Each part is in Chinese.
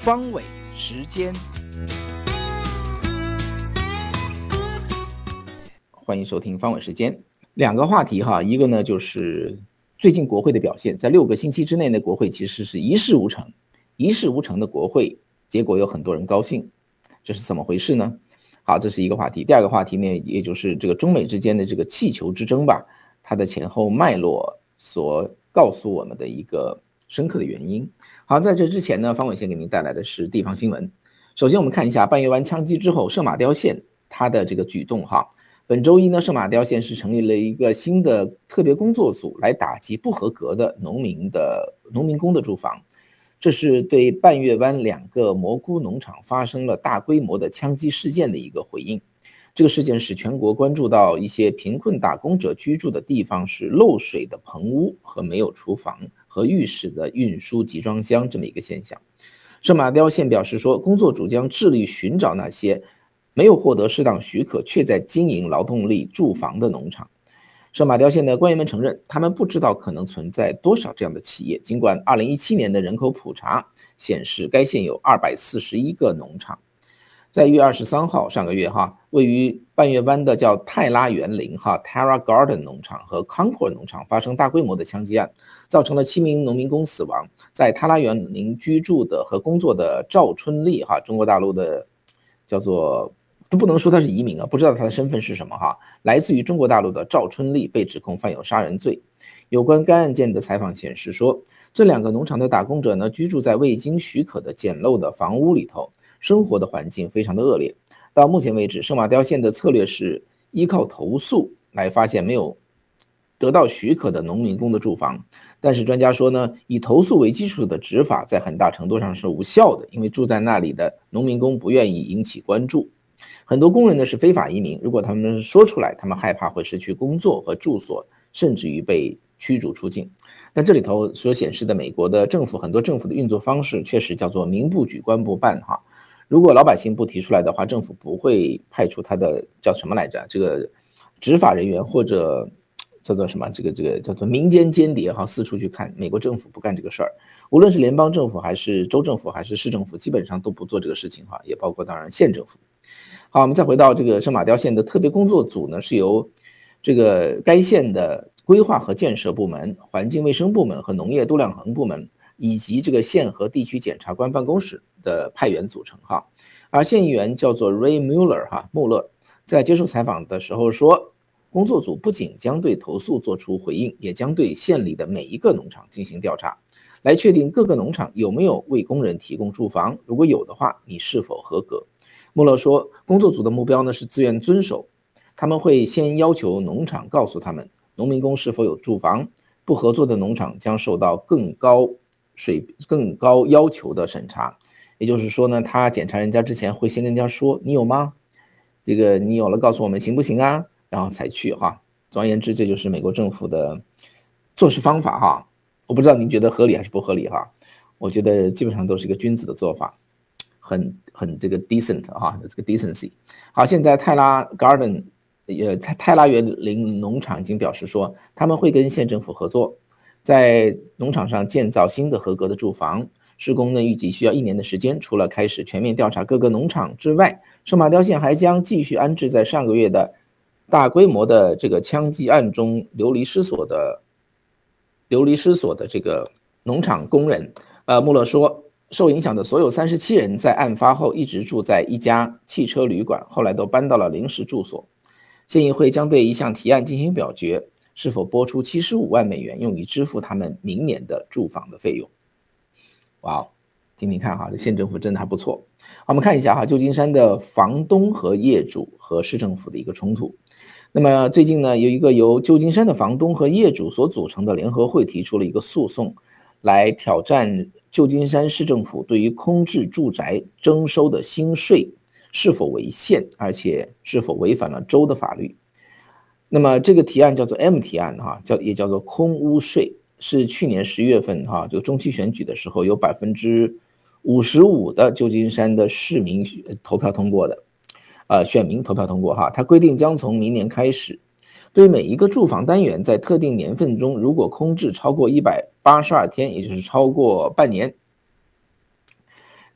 方伟时间， 欢迎收听方伟时间。两个话题哈，一个呢就是最近国会的表现，在6个星期之内呢，国会其实是一事无成，一事无成的国会，结果有很多人高兴，这是怎么回事呢？好，这是一个话题。第二个话题呢，也就是这个中美之间的这个气球之争吧，它的前后脉络所告诉我们的一个深刻的原因。好，在这之前呢，方伟先给您带来的是地方新闻。首先我们看一下半月湾枪击之后，圣马刁县它的这个举动哈。本周一呢，圣马刁县是成立了一个新的特别工作组，来打击不合格的农民工的住房。这是对半月湾2个蘑菇农场发生了大规模的枪击事件的一个回应。这个事件使全国关注到一些贫困打工者居住的地方是漏水的棚屋和没有厨房和浴室的运输集装箱这么一个现象。圣马刁县表示说，工作组将致力寻找那些没有获得适当许可却在经营劳动力住房的农场。圣马刁县的官员们承认，他们不知道可能存在多少这样的企业，尽管2017年的人口普查显示该县有241个农场。在1月23号上个月位于半月湾的叫泰拉园林Tara Garden 农场和 Concord 农场发生大规模的枪击案，造成了7名农民工死亡。在泰拉园林居住的和工作的赵春丽中国大陆的叫做都不能说他是移民不知道他的身份是什么来自于中国大陆的赵春丽被指控犯有杀人罪。有关该案件的采访显示说，这2个农场的打工者呢，居住在未经许可的简陋的房屋里头，生活的环境非常的恶劣。到目前为止，圣马刁县的策略是依靠投诉来发现没有得到许可的农民工的住房。但是专家说呢，以投诉为基础的执法在很大程度上是无效的，因为住在那里的农民工不愿意引起关注。很多工人呢是非法移民，如果他们说出来，他们害怕会失去工作和住所，甚至于被驱逐出境。但这里头所显示的美国的政府，很多政府的运作方式确实叫做民不举官不办如果老百姓不提出来的话，政府不会派出他的叫什么来着，这个执法人员或者叫做什么，这个叫做民间间谍四处去看。美国政府不干这个事儿，无论是联邦政府还是州政府还是市政府，基本上都不做这个事情也包括当然县政府。好，我们再回到这个圣马刁县的特别工作组呢，是由这个该县的规划和建设部门、环境卫生部门和农业度量衡部门以及这个县和地区检察官办公室的派员组成而县议员叫做 Ray Mueller 穆勒，在接受采访的时候说，工作组不仅将对投诉做出回应，也将对县里的每一个农场进行调查，来确定各个农场有没有为工人提供住房，如果有的话，你是否合格。穆勒说，工作组的目标呢是自愿遵守，他们会先要求农场告诉他们农民工是否有住房，不合作的农场将受到更高要求的审查。也就是说呢，他检查人家之前会先跟人家说，你有吗？这个你有了告诉我们行不行啊？然后才去总而言之，这就是美国政府的做事方法我不知道您觉得合理还是不合理我觉得基本上都是一个君子的做法，很这个 decent 这个 decency。好，现在泰拉 Garden 泰拉园林农场已经表示说，他们会跟县政府合作，在农场上建造新的合格的住房。施工呢预计需要1年的时间。除了开始全面调查各个农场之外，圣马刁县还将继续安置在上个月的大规模的这个枪击案中流离失所的这个农场工人。穆勒说，受影响的所有37人在案发后一直住在一家汽车旅馆，后来都搬到了临时住所。县议会将对一项提案进行表决，是否拨出75万美元用于支付他们明年的住房的费用。哇，听听看这县政府真的还不错。我们看一下旧金山的房东和业主和市政府的一个冲突。那么最近呢，有一个由旧金山的房东和业主所组成的联合会提出了一个诉讼，来挑战旧金山市政府对于空置住宅征收的新税是否违宪，而且是否违反了州的法律。那么这个提案叫做 M 提案也叫做空屋税，是去年11月份就中期选举的时候有55%的旧金山的市民投票通过的，选民投票通过它规定将从明年开始，对每一个住房单元在特定年份中，如果空置超过182天，也就是超过半年，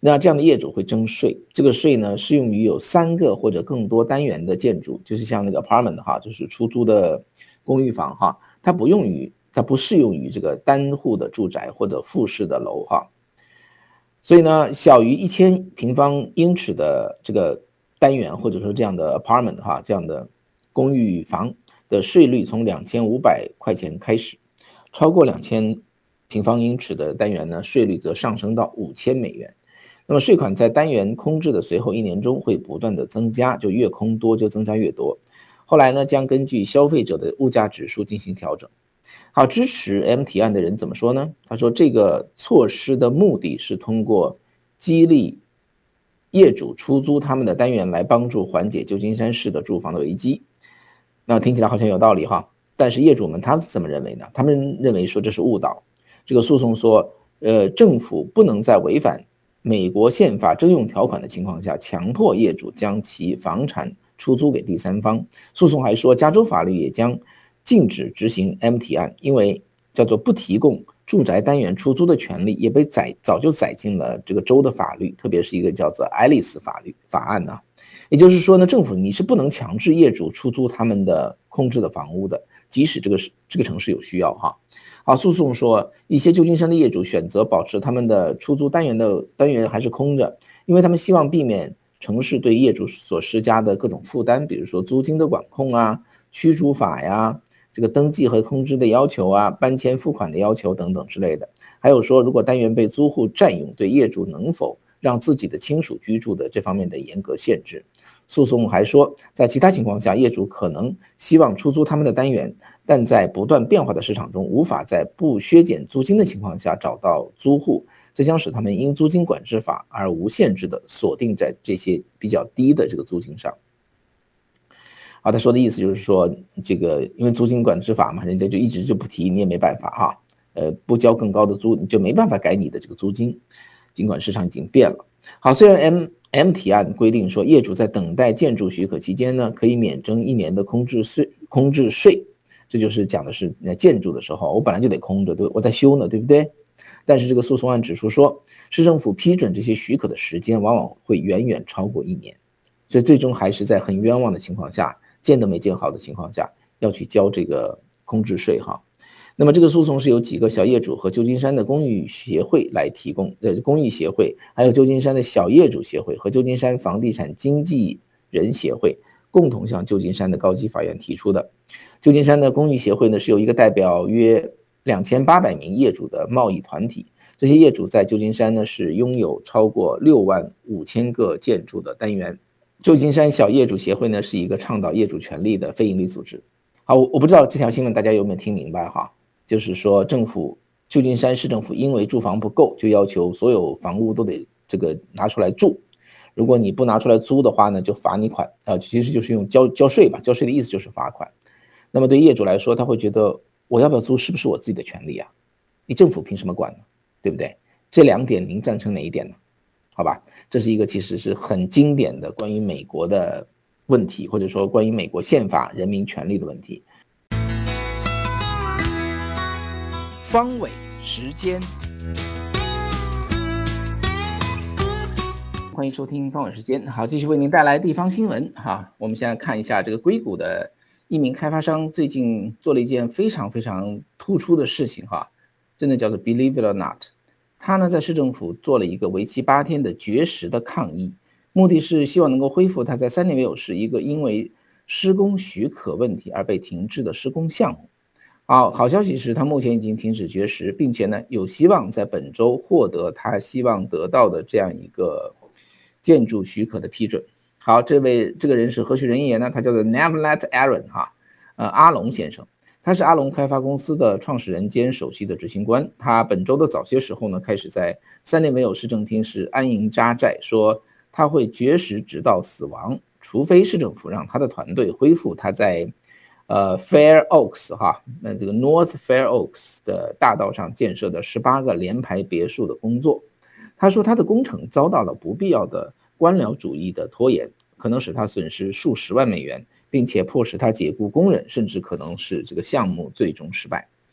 那这样的业主会征税，这个税呢适用于有3个或者更多单元的建筑，就是像那个 apartment 哈，就是出租的公寓房哈，它不适用于这个单户的住宅或者复式的楼哈。所以呢，小于1000平方英尺的这个单元或者说这样的 apartment 哈，这样的公寓房的税率从2500块钱开始，超过2000平方英尺的单元呢，税率则上升到5000美元。那么税款在单元空置的随后1年中会不断的增加，就越空多就增加越多。后来呢，将根据消费者的物价指数进行调整。好，支持 M 提案的人怎么说呢？他说这个措施的目的是通过激励业主出租他们的单元来帮助缓解旧金山市的住房的危机。那听起来好像有道理哈，但是业主们他怎么认为呢？他们认为说这是误导。这个诉讼说，政府不能在违反美国宪法征用条款的情况下强迫业主将其房产出租给第三方。诉讼还说，加州法律也将禁止执行 M 提案，因为叫做不提供住宅单元出租的权利也被早就载进了这个州的法律，特别是一个叫做爱丽丝法案呢。也就是说呢，政府你是不能强制业主出租他们的空置的房屋的，即使这个城市有需要哈。好，诉讼说一些旧金山的业主选择保持他们的出租单元还是空着，因为他们希望避免城市对业主所施加的各种负担，比如说租金的管控啊、驱逐法呀、这个登记和通知的要求啊、搬迁付款的要求等等之类的。还有说，如果单元被租户占用，对业主能否让自己的亲属居住的这方面的严格限制。诉讼还说，在其他情况下，业主可能希望出租他们的单元，但在不断变化的市场中，无法在不削减租金的情况下找到租户，这将使他们因租金管制法而无限制的锁定在这些比较低的这个租金上。他说的意思就是说，这个因为租金管制法嘛，人家就一直就不提，你也没办法哈，不交更高的租，你就没办法改你的这个租金，尽管市场已经变了。好，虽然 M 提案规定说，业主在等待建筑许可期间呢，可以免征1年的空置税，这就是讲的是建筑的时候，我本来就得空着，对，我在修呢，对不对？但是这个诉讼案指出说，市政府批准这些许可的时间往往会远远超过1年，所以最终还是在很冤枉的情况下，建都没建好的情况下，要去交这个空置税哈。那么这个诉讼是由几个小业主和旧金山的公寓协会来提供，公益协会，还有旧金山的小业主协会和旧金山房地产经纪人协会共同向旧金山的高级法院提出的。旧金山的公益协会呢，是由一个代表约2800名业主的贸易团体，这些业主在旧金山呢是拥有超过65000个建筑的单元。旧金山小业主协会呢是一个倡导业主权利的非营利组织。好，我不知道这条新闻大家有没有听明白哈？就是说旧金山市政府因为住房不够，就要求所有房屋都得这个拿出来住，如果你不拿出来租的话呢，就罚你款，其实就是用交税吧，交税的意思就是罚款。那么对业主来说，他会觉得我要不要租是不是我自己的权利啊？你政府凭什么管呢？对不对？这2点您赞成哪一点呢？好吧，这是一个其实是很经典的关于美国的问题，或者说关于美国宪法人民权利的问题。 方伟时间， 欢迎收听方伟时间。好，继续为您带来地方新闻哈。我们现在看一下这个硅谷的一名开发商最近做了一件非常非常突出的事情哈，真的叫做 believe it or not。他呢在市政府做了一个为期8天的绝食的抗议，目的是希望能够恢复他在3年没有市一个因为施工许可问题而被停滞的施工项目。好消息是他目前已经停止绝食，并且呢有希望在本周获得他希望得到的这样一个建筑许可的批准。好，这个人是何许人也呢？他叫做 Navlet Aaron 阿龙先生，他是阿龙开发公司的创始人兼首席的执行官。他本周的早些时候呢，开始在3年没有市政厅是安营扎寨，说他会绝食直到死亡，除非市政府让他的团队恢复他在Fair Oaks 这个 North Fair Oaks 的大道上建设的18个联排别墅的工作。他说他的工程遭到了不必要的官僚主义的拖延，可能使他损失数十万美元，并且迫使他解雇工人，甚至可能使这个项目最终失败。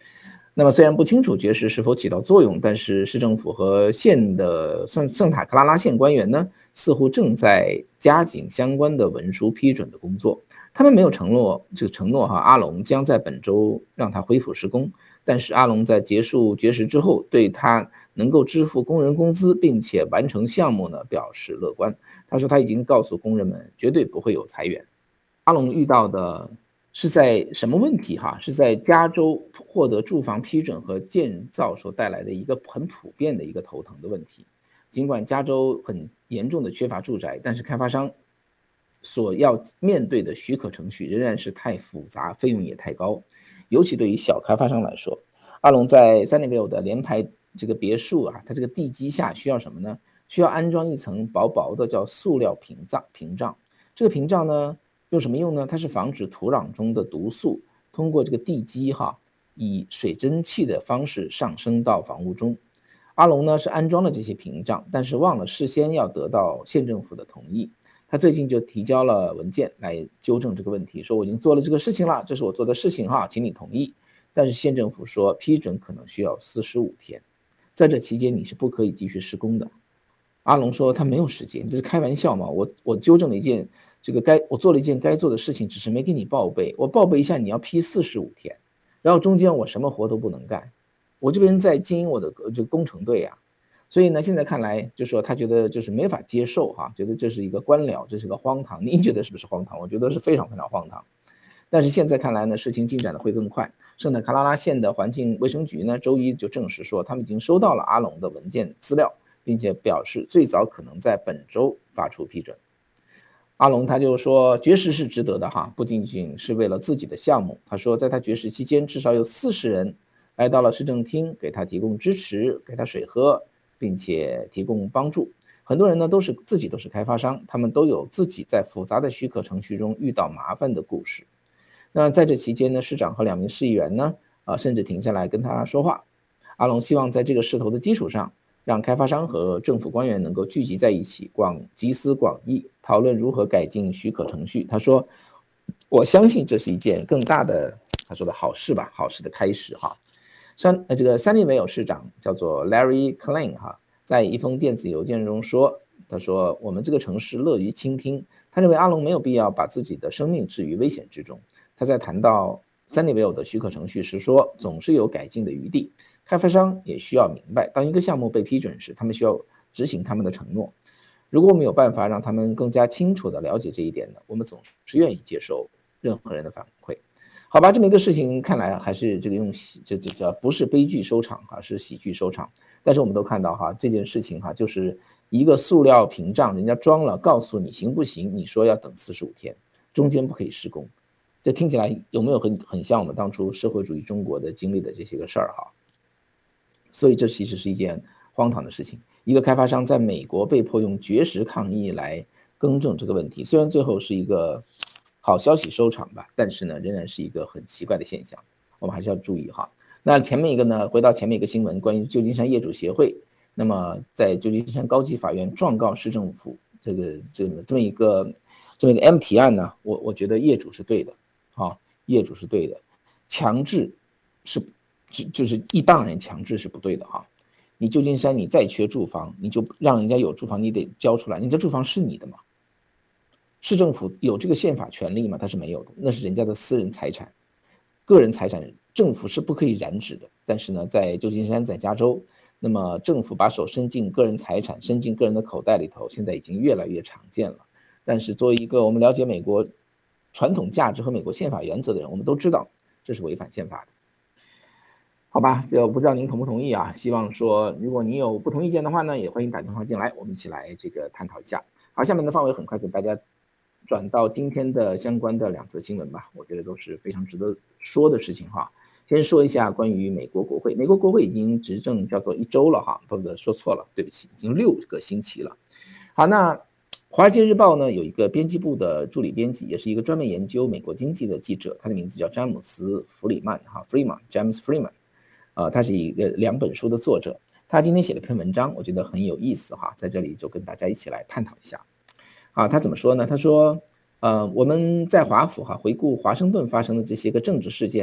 那么虽然不清楚绝食是否起到作用，但是市政府和县的圣塔克拉拉县官员呢，似乎正在加紧相关的文书批准的工作。他们没有承诺阿龙将在本周让他恢复施工，但是阿龙在结束绝食之后，对他能够支付工人工资并且完成项目呢表示乐观。他说他已经告诉工人们绝对不会有裁员。阿龙遇到的是在什么问题是在加州获得住房批准和建造所带来的一个很普遍的一个头疼的问题。尽管加州很严重的缺乏住宅，但是开发商所要面对的许可程序仍然是太复杂，费用也太高，尤其对于小开发商来说。阿龙在Sunnyvale的联排这个别墅它这个地基下需要什么呢？需要安装一层薄薄的叫塑料屏障。这个屏障呢用什么用呢？它是防止土壤中的毒素通过这个地基以水蒸气的方式上升到房屋中。阿龙呢是安装了这些屏障，但是忘了事先要得到县政府的同意。他最近就提交了文件来纠正这个问题，说我已经做了这个事情了，这是我做的事情请你同意。但是县政府说批准可能需要45天，在这期间你是不可以继续施工的。阿龙说他没有时间，这是开玩笑嘛？我纠正了一件我做了一件该做的事情，只是没给你报备。我报备一下，你要批45天，然后中间我什么活都不能干，我这边在经营我的这个工程队所以呢，现在看来就是说他觉得就是没法接受觉得这是一个官僚，这是个荒唐。您觉得是不是荒唐？我觉得是非常非常荒唐。但是现在看来呢，事情进展的会更快。圣塔克拉拉县的环境卫生局呢，周一就证实说，他们已经收到了阿龙的文件资料，并且表示最早可能在本周发出批准。阿龙他就说，绝食是值得的不仅仅是为了自己的项目。他说，在他绝食期间，至少有40人来到了市政厅，给他提供支持，给他水喝，并且提供帮助。很多人呢都是开发商，他们都有自己在复杂的许可程序中遇到麻烦的故事。那在这期间呢，市长和2名市议员呢甚至停下来跟他说话。阿龙希望在这个势头的基础上，让开发商和政府官员能够聚集在一起，集思广益，讨论如何改进许可程序。他说，我相信这是一件更大的，他说的好事吧，好事的开始这个Sunnyvale市长叫做 Larry Klein 在一封电子邮件中说，他说我们这个城市乐于倾听。他认为阿龙没有必要把自己的生命置于危险之中。他在谈到 Sunnyvale 的许可程序时说，总是有改进的余地。开发商也需要明白，当一个项目被批准时，他们需要执行他们的承诺。如果我们有办法让他们更加清楚地了解这一点呢，我们总是愿意接受任何人的反馈。好吧，这么一个事情看来还是这个不是悲剧收场是喜剧收场。但是我们都看到这件事情就是一个塑料屏障，人家装了，告诉你行不行，你说要等45天，中间不可以施工。这听起来有没有很像我们当初社会主义中国的经历的这些个事儿所以这其实是一件荒唐的事情。一个开发商在美国被迫用绝食抗议来更正这个问题，虽然最后是一个好消息收场吧，但是呢，仍然是一个很奇怪的现象，我们还是要注意那前面一个呢，回到前面一个新闻，关于旧金山业主协会，那么在旧金山高级法院状告市政府这么一个 M 提案呢，我觉得业主是对的业主是对的，强制是就是一帮人强制是不对的你旧金山你再缺住房，你就让人家有住房，你得交出来，你的住房是你的吗？市政府有这个宪法权利吗？它是没有的，那是人家的私人财产，个人财产政府是不可以染指的。但是呢，在旧金山，在加州，那么政府把手伸进个人财产，伸进个人的口袋里头，现在已经越来越常见了。但是作为一个我们了解美国传统价值和美国宪法原则的人，我们都知道这是违反宪法的。好吧，我不知道您同不同意希望说如果你有不同意见的话呢，也欢迎打电话进来，我们一起来探讨一下。好，下面的范围很快给大家转到今天的相关的2则新闻吧，我觉得都是非常值得说的事情先说一下关于美国国会，美国国会已经执政叫做1周了不是，说错了，对不起，已经6个星期了。好，那华尔街日报呢有一个编辑部的助理编辑，也是一个专门研究美国经济的记者，他的名字叫詹姆斯·弗里曼James Freeman，他是一个2本书的作者。他今天写了篇文章，我觉得很有意思在这里就跟大家一起来探讨一下。他怎么说呢？他说我们在华府回顾华盛顿发生的这些个政治事件，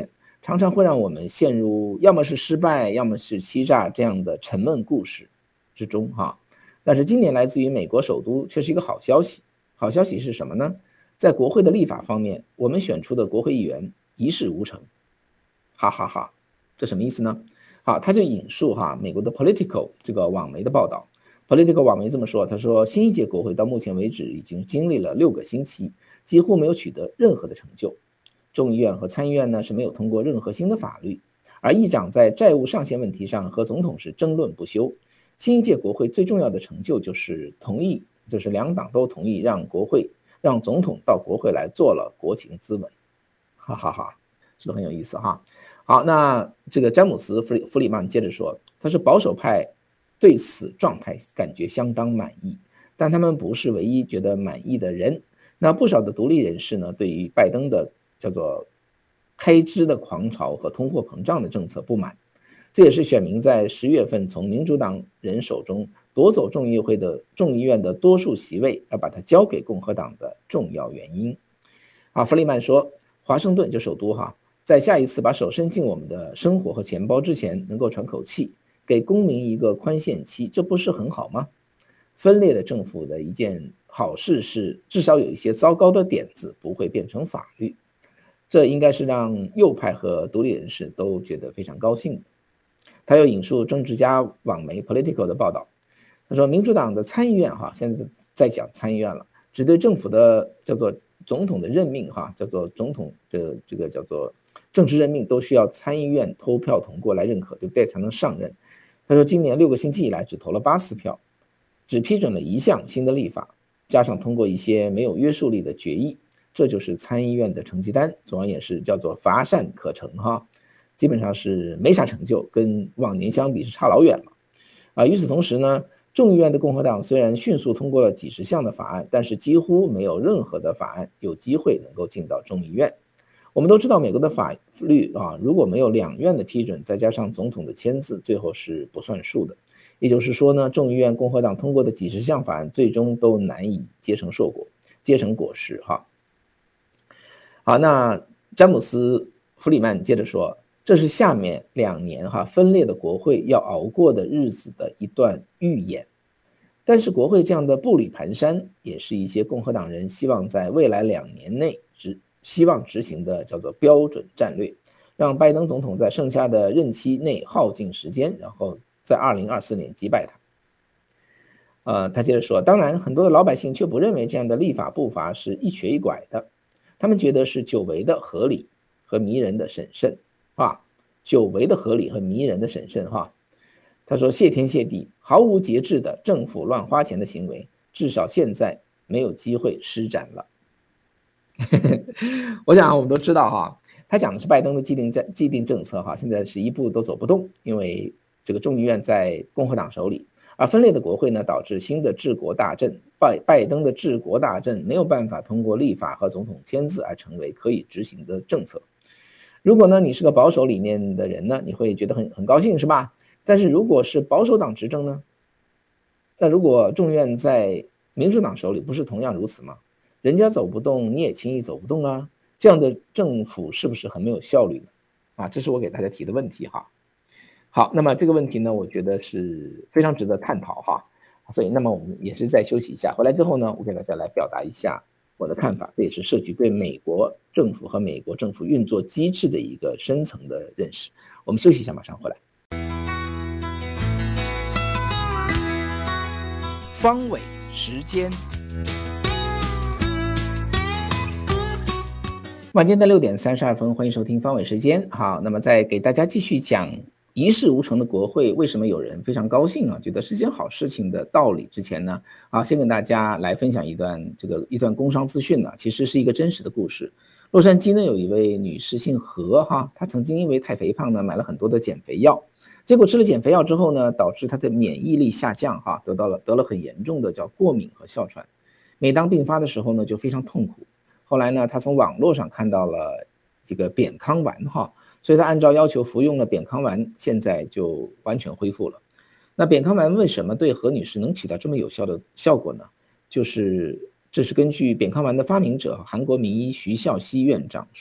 常常会让我们陷入要么是失败，要么是欺诈这样的沉闷故事之中哈。但是今年来自于美国首都却是一个好消息。好消息是什么呢？在国会的立法方面，我们选出的国会议员一事无成。哈哈哈，这什么意思呢？好，他就引述美国的 Politico 这个网媒的报道。Politico 网媒这么说，他说新一届国会到目前为止已经经历了6个星期，几乎没有取得任何的成就。众议院和参议院呢是没有通过任何新的法律，而议长在债务上限问题上和总统是争论不休。新一届国会最重要的成就就是两党都同意让总统到国会来做了国情咨文。哈哈哈，是不是很有意思哈？好，那这个詹姆斯·弗里曼接着说，他说保守派对此状态感觉相当满意，但他们不是唯一觉得满意的人。那不少的独立人士呢，对于拜登的叫做开支的狂潮和通货膨胀的政策不满，这也是选民在10月份从民主党人手中夺走众议院的多数席位，而把它交给共和党的重要原因。弗里曼说，华盛顿就首都在下一次把手伸进我们的生活和钱包之前，能够喘口气，给公民一个宽限期，这不是很好吗？分裂的政府的一件好事是，至少有一些糟糕的点子不会变成法律，这应该是让右派和独立人士都觉得非常高兴的。他又引述政治家网媒 Politico 的报道，他说民主党的参议院现在在讲参议院了，只对政府的叫做总统的任命叫做总统的这个叫做政治任命都需要参议院投票通过来认可，对不对？才能上任。他说今年6个星期以来只投了8次票，只批准了1项新的立法，加上通过一些没有约束力的决议，这就是参议院的成绩单。总而言之叫做乏善可陈基本上是没啥成就，跟往年相比是差老远了。与此同时呢，众议院的共和党虽然迅速通过了几十项的法案，但是几乎没有任何的法案有机会能够进到众议院。我们都知道美国的法律如果没有2院的批准，再加上总统的签字，最后是不算数的。也就是说呢，众议院共和党通过的几十项法案最终都难以结成果实好，那詹姆斯·弗里曼接着说，这是下面2年分裂的国会要熬过的日子的一段预演。但是国会这样的步履蹒跚，也是一些共和党人希望在未来2年内希望执行的叫做标准战略，让拜登总统在剩下的任期内耗尽时间，然后在2024年击败他。他接着说，当然很多的老百姓却不认为这样的立法步伐是一瘸一拐的，他们觉得是久违的合理和迷人的审慎久违的合理和迷人的审慎他说谢天谢地，毫无节制的政府乱花钱的行为至少现在没有机会施展了。我想我们都知道他讲的是拜登的既定政策现在是一步都走不动，因为这个众议院在共和党手里，而分裂的国会呢，导致新的治国大政，拜登的治国大政没有办法通过立法和总统签字而成为可以执行的政策。如果呢你是个保守理念的人呢，你会觉得很高兴是吧？但是如果是保守党执政呢，那如果众议院在民主党手里，不是同样如此吗？人家走不动，你也轻易走不动啊！这样的政府是不是很没有效率呢？这是我给大家提的问题好，那么这个问题呢，我觉得是非常值得探讨所以那么我们也是再休息一下，回来之后呢，我给大家来表达一下我的看法，这也是涉及对美国政府和美国政府运作机制的一个深层的认识。我们休息一下，马上回来。 方伟时间。 晚间的6点32分，欢迎收听方伟时间。好，那么在给大家继续讲一事无成的国会为什么有人非常高兴觉得是件好事情的道理之前呢，先跟大家来分享一段工商资讯其实是一个真实的故事。洛杉矶呢有一位女士姓何她曾经因为太肥胖呢买了很多的减肥药，结果吃了减肥药之后呢，导致她的免疫力下降得了很严重的叫过敏和哮喘。每当病发的时候呢，就非常痛苦。后来呢，他从网络上看到了这个扁康丸所以他按照要求服用了扁康丸，现在就完全恢复了。那扁康丸为什么对何女士能起到这么有效的效果呢？这是根据扁康丸的发明者韩国名医徐孝熙院长说，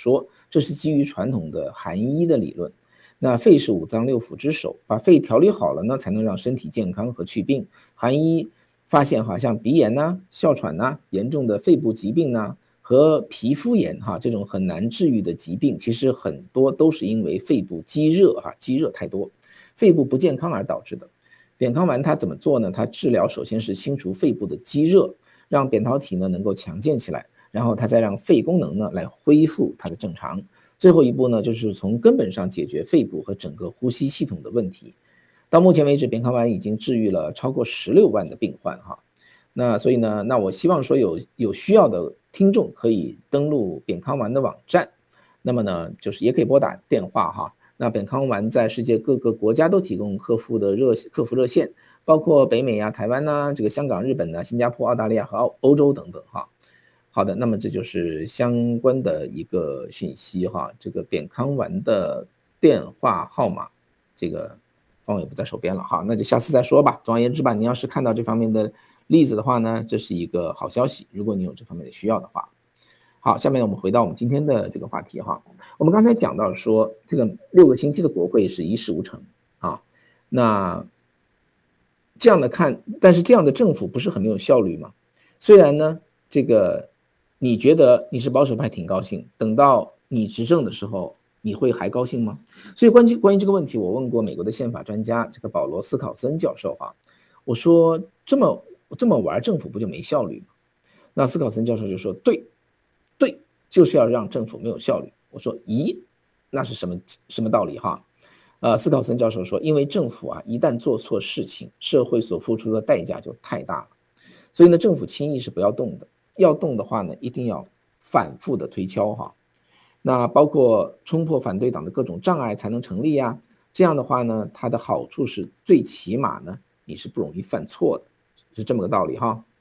这是基于传统的韩医的理论。那肺是五脏六腑之首，把肺调理好了呢，才能让身体健康和祛病。韩医发现好像鼻炎呐、哮喘呐、严重的肺部疾病呐和皮肤炎这种很难治愈的疾病，其实很多都是因为肺部积热积热太多，肺部不健康而导致的。扁康丸它怎么做呢？它治疗首先是清除肺部的积热，让扁桃体呢能够强健起来，然后它再让肺功能呢来恢复它的正常。最后一步呢，就是从根本上解决肺部和整个呼吸系统的问题。到目前为止，扁康丸已经治愈了超过16万的病患那所以呢，那我希望说有需要的听众可以登录扁康丸的网站，那么呢，就是也可以拨打电话那扁康丸在世界各个国家都提供客服热线，包括北美台湾这个香港、日本新加坡、澳大利亚和欧洲等等好的，那么这就是相关的一个讯息这个扁康丸的电话号码，这个方伟不在手边了那就下次再说吧。总而言之吧，你要是看到这方面的例子的话呢，这是一个好消息，如果你有这方面的需要的话。好，下面我们回到我们今天的这个话题我们刚才讲到说，这个6个星期的国会是一事无成那这样的看，但是这样的政府不是很没有效率吗？虽然呢，这个你觉得你是保守派挺高兴，等到你执政的时候，你会还高兴吗？所以关于这个问题，我问过美国的宪法专家这个保罗斯考森教授我说这么玩政府不就没效率吗？那斯考森教授就说对，就是要让政府没有效率。我说咦，那是什么道理斯考森教授说，因为政府一旦做错事情，社会所付出的代价就太大了，所以呢，政府轻易是不要动的，要动的话呢，一定要反复的推敲那包括冲破反对党的各种障碍才能成立这样的话呢，它的好处是最起码呢，你是不容易犯错的，是这么个道理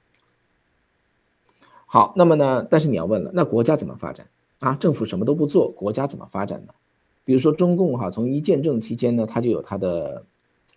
好，那么呢，但是你要问了，那国家怎么发展政府什么都不做，国家怎么发展呢？比如说中共从一建政期间呢，它就有它的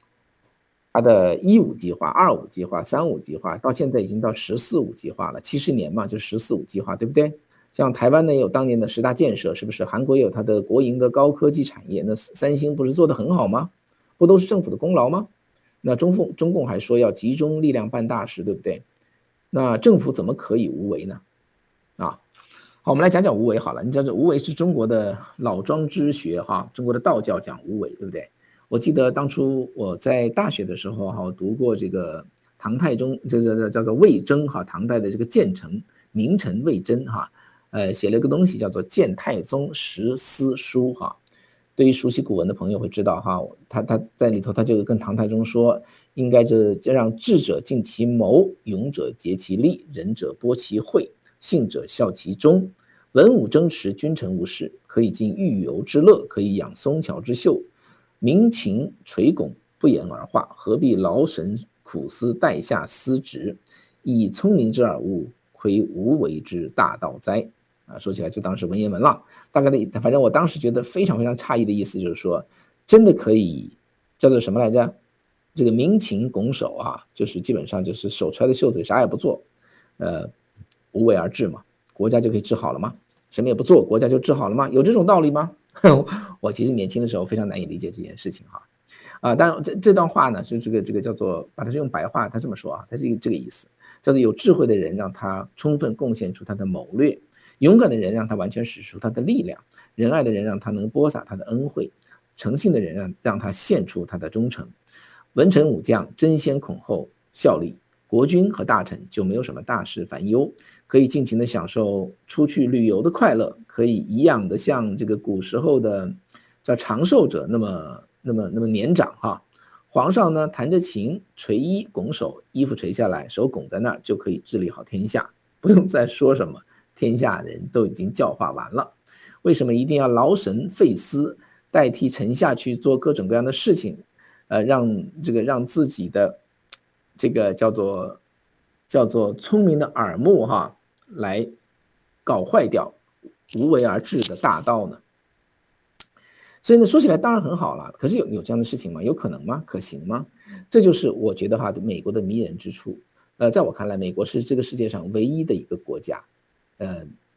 15计划、25计划、35计划，到现在已经到14-5计划了，70年嘛，就14-5计划，对不对？像台湾呢也有当年的10大建设，是不是？韩国也有它的国营的高科技产业，那三星不是做得很好吗？不都是政府的功劳吗？那中共还说要集中力量办大事，对不对？那政府怎么可以无为呢？好，我们来讲讲无为好了。你知道这无为是中国的老庄之学中国的道教讲无为，对不对？我记得当初我在大学的时候我读过这个唐太宗，这叫做魏征唐代的这个谏臣名臣魏征写了一个东西叫做《谏太宗十思书》对于熟悉古文的朋友会知道他在里头他就跟唐太宗说，应该让智者尽其谋，勇者竭其力，仁者播其慧，信者效其忠，文武争持，君臣无事，可以尽御游之乐，可以养松乔之秀，民情垂拱，不言而化，何必劳神苦思，代下司职，以聪明之耳物，窥无为之大道哉。说起来就当是文言文了，大概的，反正我当时觉得非常非常诧异的意思就是说，真的可以叫做什么来着？这个民情拱手就是基本上就是手揣的袖子里啥也不做，无为而治嘛，国家就可以治好了吗？什么也不做，国家就治好了吗？有这种道理吗？我其实年轻的时候非常难以理解这件事情当然这段话呢，是这个叫做把它是用白话，他这么说他是这个意思，叫做有智慧的人让他充分贡献出他的谋略。勇敢的人让他完全使出他的力量，仁爱的人让他能播撒他的恩惠，诚信的人让他献出他的忠诚。文臣武将争先恐后效力，国君和大臣就没有什么大事烦忧，可以尽情的享受出去旅游的快乐，可以一样的像这个古时候的叫长寿者那么年长皇上呢弹着琴，垂衣拱手，衣服垂下来，手拱在那儿，就可以治理好天下，不用再说什么，天下人都已经教化完了。为什么一定要劳神费思，代替臣下去做各种各样的事情，让自己的这个叫做聪明的耳目来搞坏掉无为而治的大道呢？所以呢，说起来当然很好了，可是有这样的事情吗？有可能吗？可行吗？这就是我觉得美国的迷人之处。在我看来，美国是这个世界上唯一的一个国家，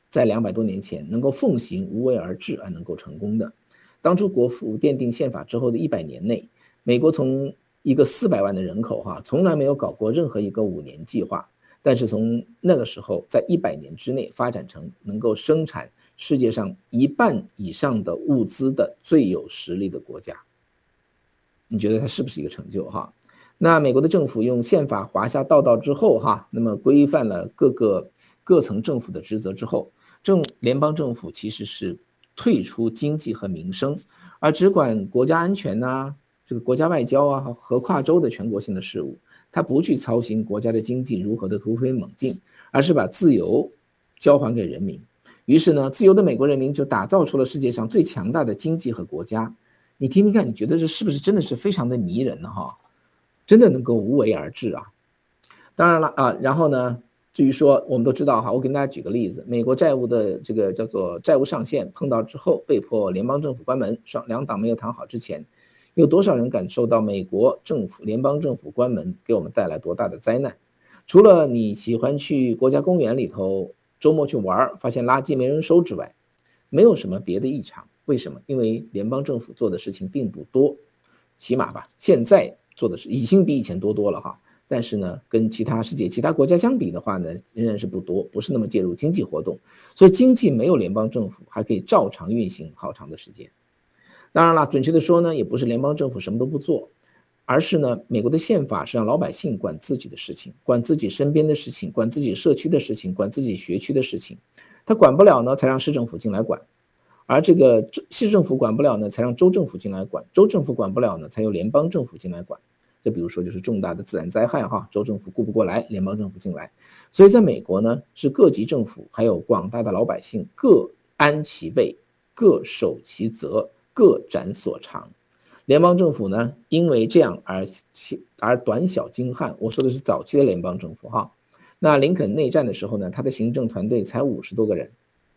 在200多年前能够奉行无为而治而能够成功的。当初国父奠定宪法之后的100年内，美国从一个400万的人口从来没有搞过任何一个5年计划，但是从那个时候在100年之内发展成能够生产世界上1半以上的物资的最有实力的国家。你觉得它是不是一个成就那美国的政府用宪法划下道道之后那么规范了各层政府的职责之后，联邦政府其实是退出经济和民生，而只管国家安全这个国家外交和跨州的全国性的事务。他不去操心国家的经济如何的突飞猛进，而是把自由交还给人民。于是呢，自由的美国人民就打造出了世界上最强大的经济和国家。你听听看，你觉得这是不是真的是非常的迷人呢？真的能够无为而治当然了然后呢，至于说我们都知道我给大家举个例子，美国债务的这个叫做债务上限碰到之后，被迫联邦政府关门，两党没有谈好之前，有多少人感受到美国政府联邦政府关门给我们带来多大的灾难？除了你喜欢去国家公园里头周末去玩，发现垃圾没人收之外，没有什么别的异常。为什么？因为联邦政府做的事情并不多，起码吧，现在做的是已经比以前多了但是呢，跟世界其他国家相比的话呢，仍然是不多，不是那么介入经济活动，所以经济没有联邦政府还可以照常运行好长的时间。当然了，准确的说呢，也不是联邦政府什么都不做，而是呢，美国的宪法是让老百姓管自己的事情，管自己身边的事情，管自己社区的事情，管自己学区的事情。他管不了呢，才让市政府进来管，而这个市政府管不了呢，才让州政府进来管，州政府管不了呢，才由联邦政府进来管。这比如说就是重大的自然灾害州政府顾不过来，联邦政府进来。所以在美国呢，是各级政府还有广大的老百姓各安其位，各守其责，各展所长。联邦政府呢，因为这样而短小精悍。我说的是早期的联邦政府那林肯内战的时候呢，他的行政团队才50多个人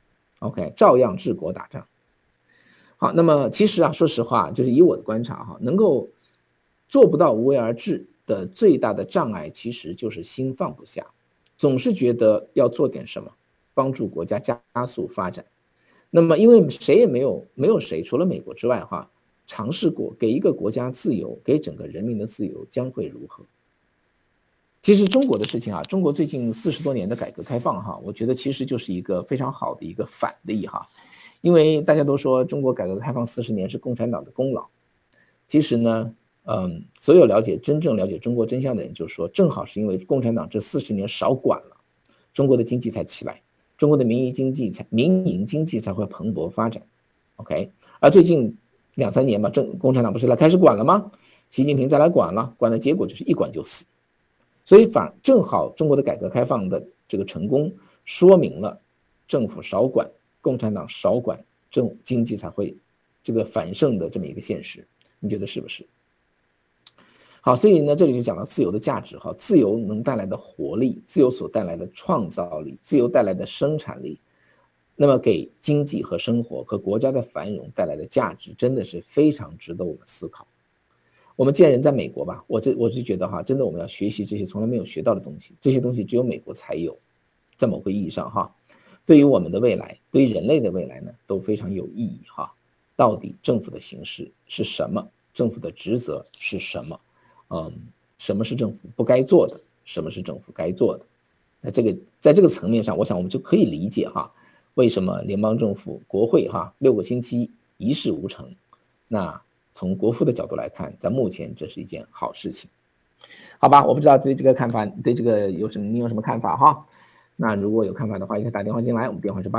，OK， 照样治国打仗。好，那么其实说实话，就是以我的观察能够做不到无为而治的最大的障碍，其实就是心放不下，总是觉得要做点什么，帮助国家加速发展。那么因为谁也没有谁除了美国之外尝试过给一个国家自由，给整个人民的自由将会如何？其实中国的事情中国最近40多年的改革开放我觉得其实就是一个非常好的一个反例因为大家都说中国改革开放40年是共产党的功劳，其实呢所有真正了解中国真相的人就说，正好是因为共产党这40年少管了，中国的经济才起来，中国的民营经济才会蓬勃发展。OK， 而最近2-3年吧，共产党不是开始管了吗？习近平再来管了，管的结果就是一管就死。所以正好中国的改革开放的这个成功，说明了政府少管，共产党少管，经济才会这个繁盛的这么一个现实。你觉得是不是？好，所以呢，这里就讲到自由的价值自由能带来的活力，自由所带来的创造力，自由带来的生产力，那么给经济和生活和国家的繁荣带来的价值，真的是非常值得我们思考。我们既然人在美国吧，我就觉得真的我们要学习这些从来没有学到的东西，这些东西只有美国才有，在某个意义上对于我们的未来，对于人类的未来呢，都非常有意义到底政府的形式是什么？政府的职责是什么？什么是政府不该做的？什么是政府该做的？那在这个层面上，我想我们就可以理解为什么联邦政府国会6个星期一事无成。那从国父的角度来看，在目前这是一件好事情，好吧？我不知道对这个看法，对这个你有什么看法那如果有看法的话，也可以打电话进来，我们电话是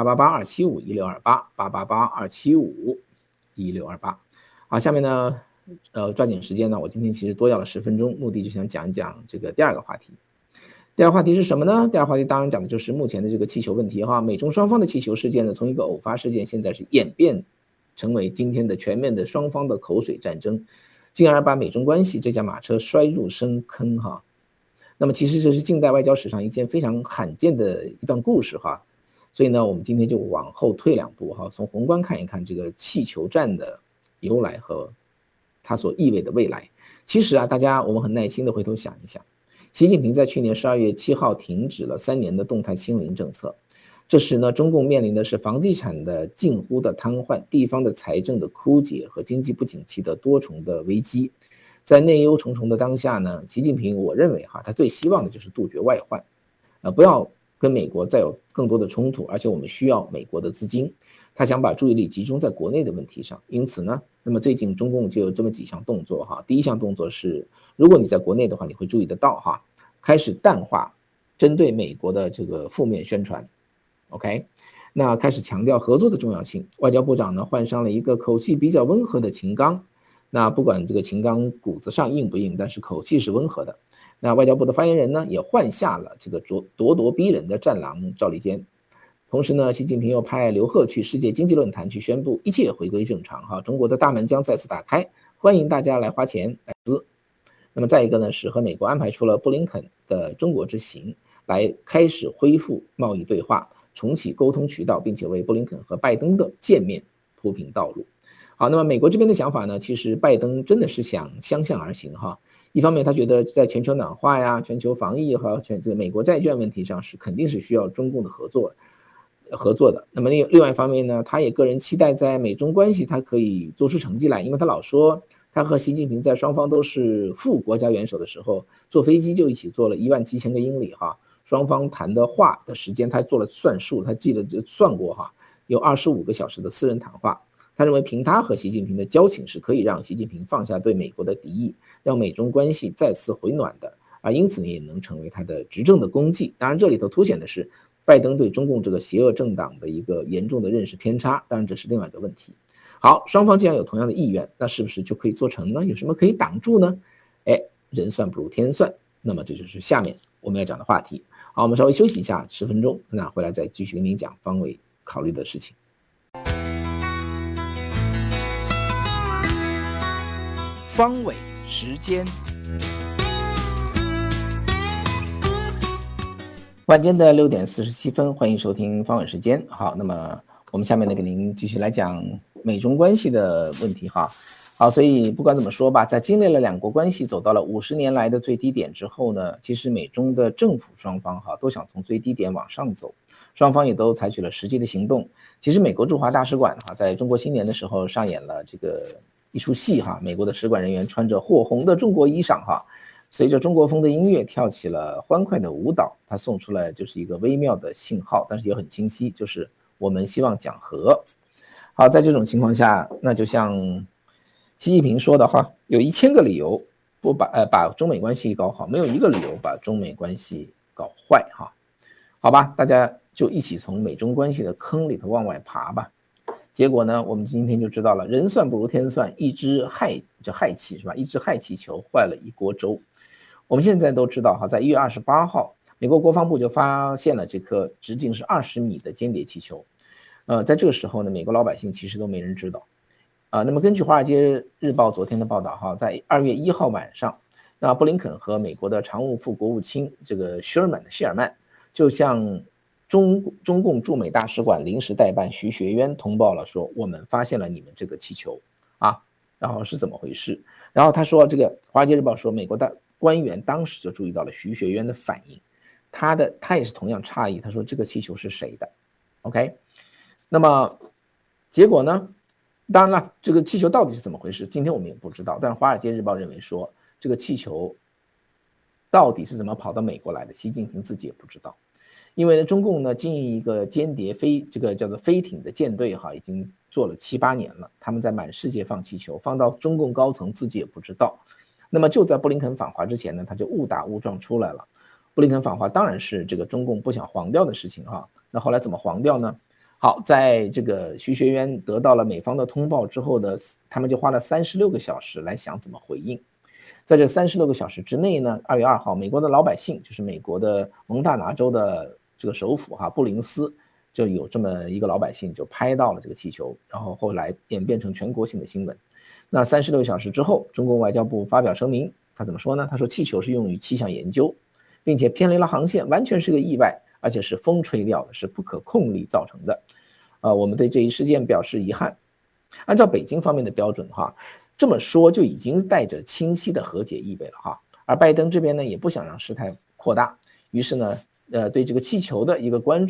888-275-1628，888-275-1628。好，下面呢，抓紧时间呢，我今天其实多要了10分钟，目的就想讲一讲这个第2个话题。第2个话题是什么呢？第2个话题当然讲的就是目前的这个气球问题美中双方的气球事件呢，从一个偶发事件，现在是演变成为今天的全面的双方的口水战争，进而把美中关系这架马车摔入深坑那么其实这是近代外交史上一件非常罕见的一段故事所以呢，我们今天就往后退2步从宏观看一看这个气球战的由来和它所意味的未来。其实我们很耐心的回头想一想，习近平在去年12月7号停止了3年的动态清零政策， 这时呢，中共面临的是房地产的近乎的瘫痪、地方的财政的枯竭和经济不景气的多重的危机。在内忧重重的当下呢，习近平我认为他最希望的就是杜绝外患，不要跟美国再有更多的冲突，而且我们需要美国的资金。他想把注意力集中在国内的问题上，因此呢，那么最近中共就有这么几项动作第一项动作是，如果你在国内的话，你会注意得到开始淡化针对美国的这个负面宣传 ，OK， 那开始强调合作的重要性。外交部长呢换上了一个口气比较温和的秦刚，那不管这个秦刚骨子上硬不硬，但是口气是温和的。那外交部的发言人呢也换下了这个咄咄逼人的战狼赵立坚。同时呢，习近平又派刘鹤去世界经济论坛去宣布一切回归正常中国的大门将再次打开，欢迎大家来花钱来资。那么再一个呢，是和美国安排出了布林肯的中国之行，来开始恢复贸易对话，重启沟通渠道，并且为布林肯和拜登的见面铺平道路。好，那么美国这边的想法呢，其实拜登真的是想相向而行一方面他觉得在全球暖化呀、全球防疫和这个美国债券问题上肯定是需要中共的合作的。那么另外一方面呢，他也个人期待在美中关系他可以做出成绩来，因为他老说他和习近平在双方都是副国家元首的时候，坐飞机就一起坐了17000个英里双方谈的话的时间他做了算数，他记得就算过有25个小时的私人谈话。他认为凭他和习近平的交情是可以让习近平放下对美国的敌意，让美中关系再次回暖的因此呢也能成为他的执政的功绩。当然这里头凸显的是拜登对中共这个邪恶政党的一个严重的认识偏差，当然这是另外一个问题。好，双方既然有同样的意愿，那是不是就可以做成呢？有什么可以挡住呢？人算不如天算，那么这就是下面我们要讲的话题。好，我们稍微休息一下10分钟，那回来再继续跟您讲方伟考虑的事情。 方伟时间， 晚间的6点47分，欢迎收听方伟时间。好，那么我们下面呢给您继续来讲美中关系的问题好，所以不管怎么说吧，在经历了两国关系走到了50年来的最低点之后呢，其实美中的政府双方都想从最低点往上走，双方也都采取了实际的行动。其实美国驻华大使馆在中国新年的时候上演了这个一出戏美国的使馆人员穿着火红的中国衣裳随着中国风的音乐跳起了欢快的舞蹈，它送出来就是一个微妙的信号，但是也很清晰，就是我们希望讲和。好，在这种情况下，那就像习近平说的有1000个理由不把中美关系搞好，没有一个理由把中美关系搞坏好吧，大家就一起从美中关系的坑里头往外爬吧。结果呢，我们今天就知道了，人算不如天算，一只氦气是吧？一只氦气球坏了一锅粥。我们现在都知道在1月28号，美国国防部就发现了这颗直径是20米的间谍气球。在这个时候呢，美国老百姓其实都没人知道。那么根据《华尔街日报》昨天的报道在2月1号晚上，那布林肯和美国的常务副国务卿这个谢尔曼就向中共驻美大使馆临时代办徐学渊通报了，说我们发现了你们这个气球然后是怎么回事？然后他说，这个《华尔街日报》说，美国的官员当时就注意到了徐学渊的反应，他也是同样诧异，他说这个气球是谁的 ？OK， 那么结果呢？当然了，这个气球到底是怎么回事，今天我们也不知道。但是《华尔街日报》认为说，这个气球到底是怎么跑到美国来的，习近平自己也不知道。因为中共呢经营一个间谍这个叫做飞艇的舰队已经做了7、8年了，他们在满世界放气球，放到中共高层自己也不知道。那么就在布林肯访华之前呢，他就误打误撞出来了。布林肯访华当然是这个中共不想黄掉的事情那后来怎么黄掉呢？好，在这个徐学渊得到了美方的通报之后的，他们就花了36个小时来想怎么回应。在这36个小时之内呢，2月2号，美国的老百姓，就是美国的蒙大拿州的这个首府布林斯，就有这么一个老百姓就拍到了这个气球，然后后来演变成全国性的新闻。那36小时之后，中共外交部发表声明，他怎么说呢？他说气球是用于气象研究，并且偏离了航线，完全是个意外，而且是风吹掉的，是不可控力造成的。我们对这一事件表示遗憾。按照北京方面的标准这么说就已经带着清晰的和解意味了而拜登这边呢也不想让事态扩大，于是呢对这个气球的一个关注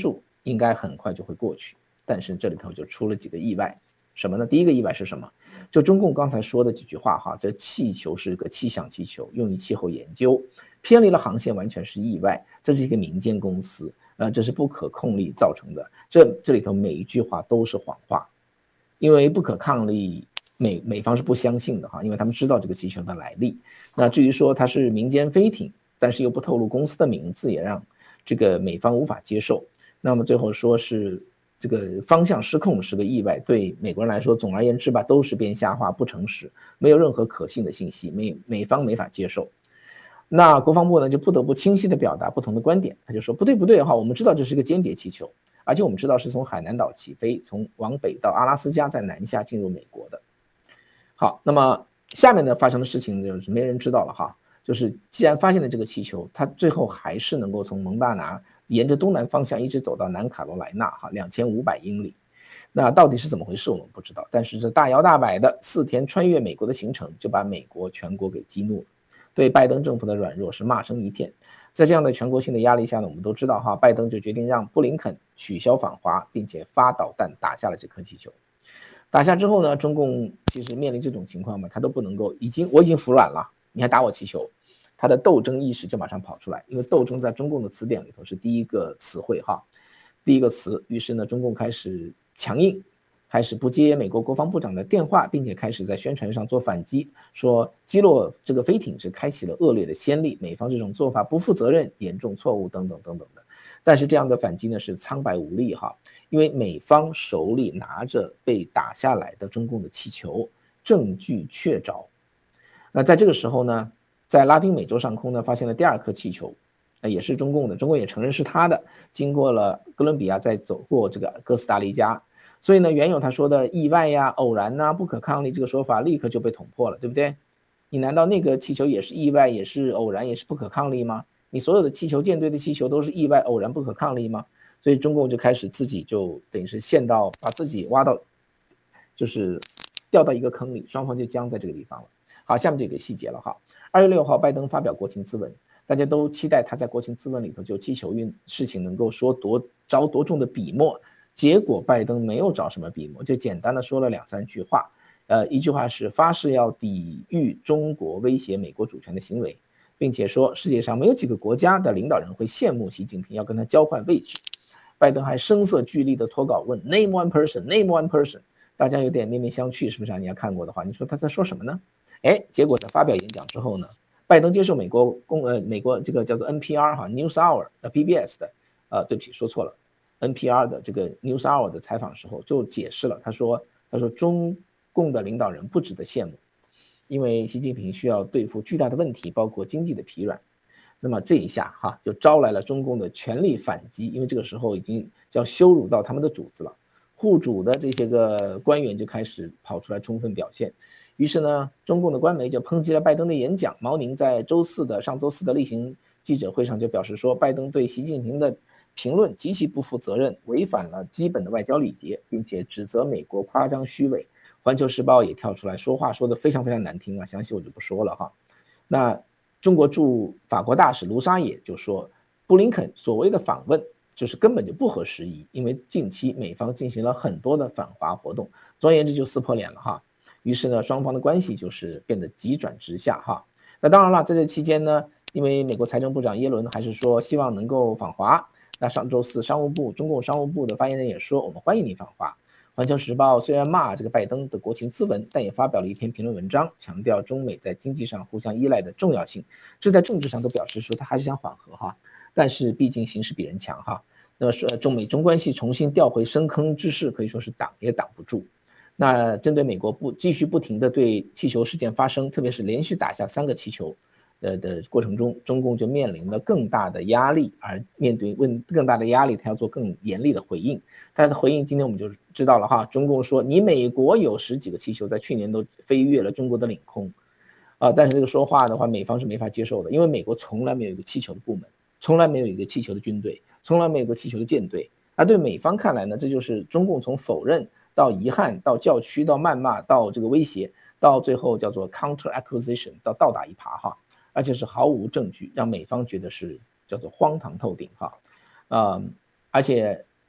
应该很快就会过去。但是这里头就出了几个意外，什么呢？第一个意外是什么？就中共刚才说的几句话哈，这气球是个气象气球，用于气候研究，偏离了航线完全是意外，这是一个民间公司，这是不可控力造成的。这里头每一句话都是谎话，因为不可抗力美方是不相信的哈，因为他们知道这个气球的来历。那至于说它是民间飞艇，但是又不透露公司的名字，也让这个美方无法接受。那么最后说是这个方向失控是个意外，对美国人来说，总而言之吧，都是编瞎话，不诚实，没有任何可信的信息，美方没法接受。那国防部呢就不得不清晰地表达不同的观点，他就说不对哈，我们知道这是个间谍气球，而且我们知道是从海南岛起飞，往北到阿拉斯加，再南下进入美国的。好，那么下面呢发生的事情就是没人知道了哈，就是既然发现了这个气球，它最后还是能够从蒙大拿沿着东南方向一直走到南卡罗来纳哈，2500英里。那到底是怎么回事我们不知道，但是这大摇大摆的4天穿越美国的行程就把美国全国给激怒了，对拜登政府的软弱是骂声一片。在这样的全国性的压力下呢，我们都知道哈，拜登就决定让布林肯取消访华，并且发导弹打下了这颗气球。打下之后呢，中共其实面临这种情况嘛，他都不能够，我已经服软了，你还打我气球，他的斗争意识就马上跑出来，因为斗争在中共的词典里头是第一个词汇哈，第一个词。于是呢，中共开始强硬，开始不接美国国防部长的电话，并且开始在宣传上做反击，说击落这个飞艇是开启了恶劣的先例，美方这种做法不负责任，严重错误等等等等的。但是这样的反击呢是苍白无力哈，因为美方手里拿着被打下来的中共的气球，证据确凿。那在这个时候呢，在拉丁美洲上空呢发现了第2颗气球，也是中共的，中共也承认是他的，经过了哥伦比亚再走过这个哥斯达黎加。所以呢，原有他说的意外呀、偶然呐、不可抗力这个说法立刻就被捅破了，对不对？你难道那个气球也是意外，也是偶然，也是不可抗力吗？你所有的气球舰队的气球都是意外、偶然、不可抗力吗？所以中共就开始自己就等于是把自己挖到，就是掉到一个坑里，双方就僵在这个地方了。好，下面这个细节了哈。2月6号，拜登发表国情咨文，大家都期待他在国情咨文里头就气球事情能够说着多重的笔墨。结果拜登没有找什么笔墨，就简单的说了2-3句话。一句话是发誓要抵御中国威胁美国主权的行为，并且说世界上没有几个国家的领导人会羡慕习近平，要跟他交换位置。拜登还声色俱厉的脱稿问 Name one person, Name one person， 大家有点面面相觑，是不是？你要看过的话，你说他在说什么呢？结果在发表演讲之后呢，拜登接受美国这个叫做 NPR 哈 News Hour PBS 的对不起说错了 NPR 的这个 News Hour 的采访时候就解释了，他说中共的领导人不值得羡慕，因为习近平需要对付巨大的问题，包括经济的疲软。那么这一下哈就招来了中共的全力反击，因为这个时候已经叫羞辱到他们的主子了，护主的这些个官员就开始跑出来充分表现。于是呢，中共的官媒就抨击了拜登的演讲。毛宁在上周四的例行记者会上就表示说，拜登对习近平的评论极其不负责任，违反了基本的外交礼节，并且指责美国夸张虚伪。环球时报也跳出来说话，说得非常非常难听啊，详细我就不说了哈。那中国驻法国大使卢沙野就说，布林肯所谓的访问就是根本就不合时宜，因为近期美方进行了很多的反华活动，总而言之就撕破脸了哈。于是呢，双方的关系就是变得急转直下哈。那当然了，在这期间呢，因为美国财政部长耶伦还是说希望能够访华，那上周四中共商务部的发言人也说，我们欢迎你访华。环球时报虽然骂这个拜登的国情咨文，但也发表了一篇评论文章，强调中美在经济上互相依赖的重要性。这在政治上都表示说他还是想缓和哈，但是毕竟形势比人强哈。那中美中关系重新掉回深坑之势，可以说是挡也挡不住。那针对美国继续不停的对气球事件发生，特别是连续打下3个气球的过程中，中共就面临了更大的压力，而面对更大的压力，他要做更严厉的回应。他的回应今天我们就知道了哈，中共说你美国有10几个气球在去年都飞越了中国的领空，但是这个说话的话，美方是没法接受的，因为美国从来没有一个气球的部门，从来没有一个气球的军队，从来没有一个气球的舰队。而对美方看来呢，这就是中共从否认到遗憾到叫屈到谩骂到这个威胁，到最后叫做 counter accusation 到倒打一耙哈，而且是毫无证据，让美方觉得是叫做荒唐透顶哈。而且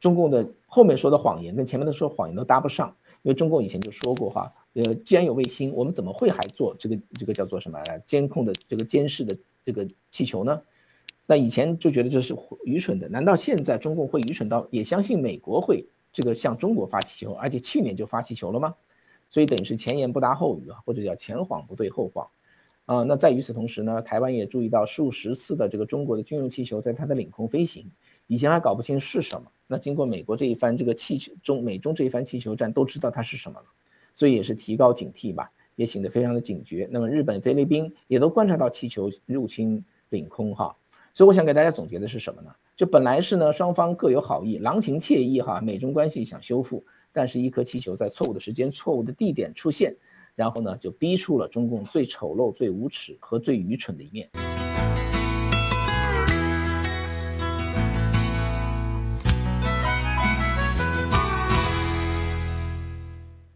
中共的后面说的谎言跟前面的说谎言都搭不上，因为中共以前就说过哈，既然有卫星，我们怎么会还做这个叫做什么监控的这个监视的这个气球呢？那以前就觉得这是愚蠢的，难道现在中共会愚蠢到也相信美国会这个向中国发气球，而且去年就发气球了吗？所以等于是前言不搭后语啊，或者叫前谎不对后谎。那在与此同时呢，台湾也注意到数十次的这个中国的军用气球在它的领空飞行，以前还搞不清是什么。那经过美国这一番这个美中这一番气球战，都知道它是什么了，所以也是提高警惕吧，也显得非常的警觉。那么日本、菲律宾也都观察到气球入侵领空哈，所以我想给大家总结的是什么呢？就本来是呢双方各有好意，郎情妾意哈，美中关系想修复，但是一颗气球在错误的时间、错误的地点出现。然后呢，就逼出了中共最丑陋、最无耻和最愚蠢的一面。